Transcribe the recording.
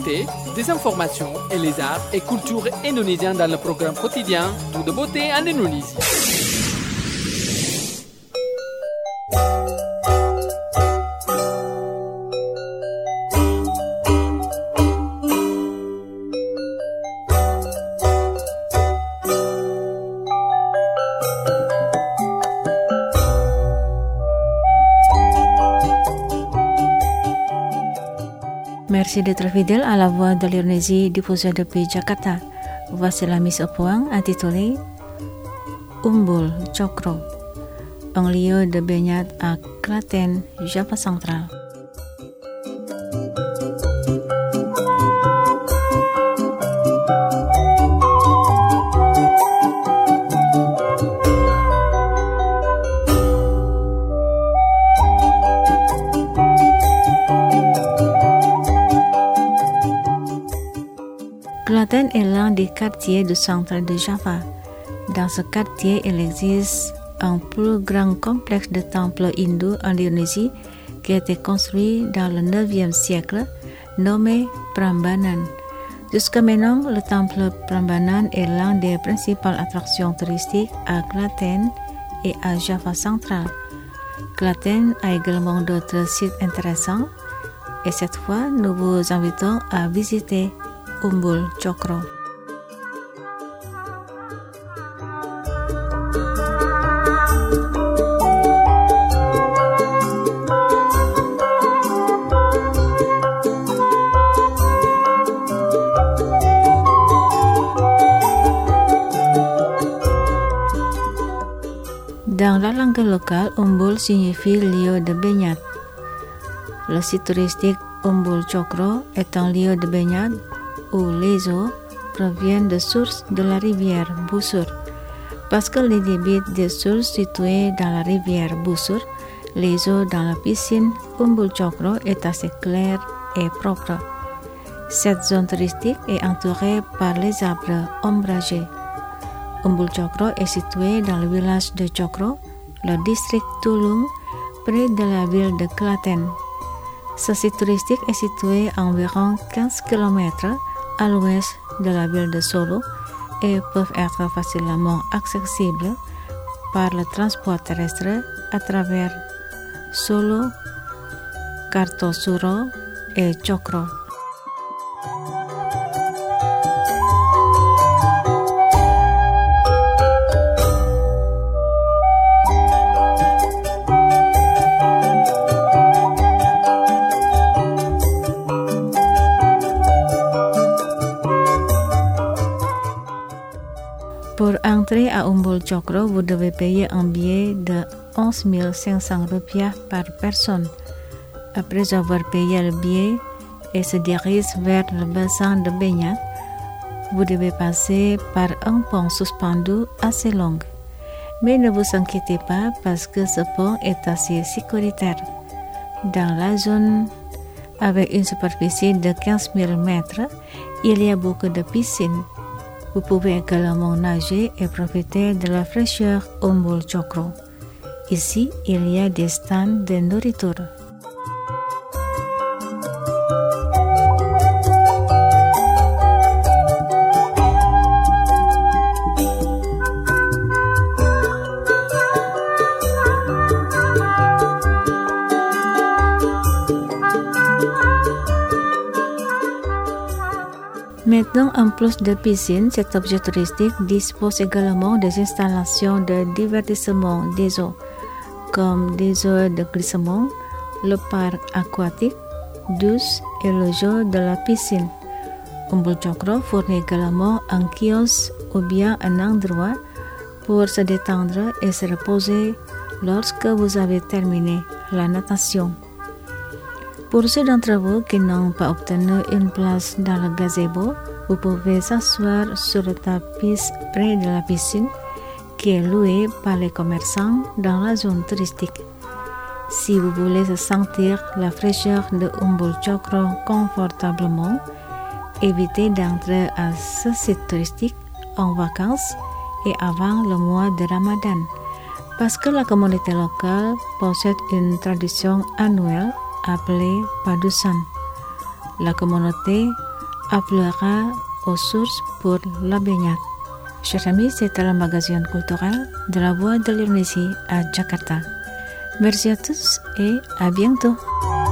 l'actualité, des informations et les arts et cultures indonésiens dans le programme quotidien Tout de beauté en Indonésie. Merci d'être fidèle à la voix de l'Indonésie diffusée depuis Jakarta. Voici la mise au point intitulée Umbul Cokro, un lieu de baignade à Klaten, Java central. Klaten est l'un des quartiers du centre de Java. Dans ce quartier, il existe un plus grand complexe de temples hindous en Indonésie qui a été construit dans le 9e siècle, nommé Prambanan. Jusqu'à maintenant, le temple Prambanan est l'une des principales attractions touristiques à Klaten et à Java central. Klaten a également d'autres sites intéressants et cette fois, nous vous invitons à visiter Umbul Cokro. Dans la langue locale, Umbul signifie lieu de baignade. Le site touristique Umbul Cokro est un lieu de baignade où les eaux proviennent de sources de la rivière Busur. Parce que les débits des sources situées dans la rivière Busur, les eaux dans la piscine Umbul Cokro est assez claire et propre. Cette zone touristique est entourée par les arbres ombragés. Umbul Cokro est situé dans le village de Cokro, le district Tulung, près de la ville de Klaten. Ce site touristique est situé à environ 15 km à l'ouest de la ville de Solo et peuvent être facilement accessibles par le transport terrestre à travers Solo, Kartosuro et Cokro. Pour entrer à Umbul Cokro, vous devez payer un billet de 11 500 rupiah par personne. Après avoir payé le billet et se dirige vers le bassin de baignade, vous devez passer par un pont suspendu assez long. Mais ne vous inquiétez pas parce que ce pont est assez sécuritaire. Dans la zone avec une superficie de 15 000 mètres, il y a beaucoup de piscines. Vous pouvez également nager et profiter de la fraîcheur Umbul Cokro. Ici, il y a des stands de nourriture. Maintenant, en plus de piscine, cet objet touristique dispose également des installations de divertissement des eaux, comme des eaux de glissement, le parc aquatique, douche et le jeu de la piscine. Umbul Cokro fournit également un kiosque ou bien un endroit pour se détendre et se reposer lorsque vous avez terminé la natation. Pour ceux d'entre vous qui n'ont pas obtenu une place dans le gazebo, vous pouvez s'asseoir sur le tapis près de la piscine qui est loué par les commerçants dans la zone touristique. Si vous voulez sentir la fraîcheur de Umbul Cokro confortablement, évitez d'entrer à ce site touristique en vacances et avant le mois de Ramadan, parce que la communauté locale possède une tradition annuelle appelée Padusan. La communauté appellera aux sources pour la baignade. Chers amis, c'était le magazine culturel de la Voix de l'Indonésie à Jakarta. Merci à tous et à bientôt.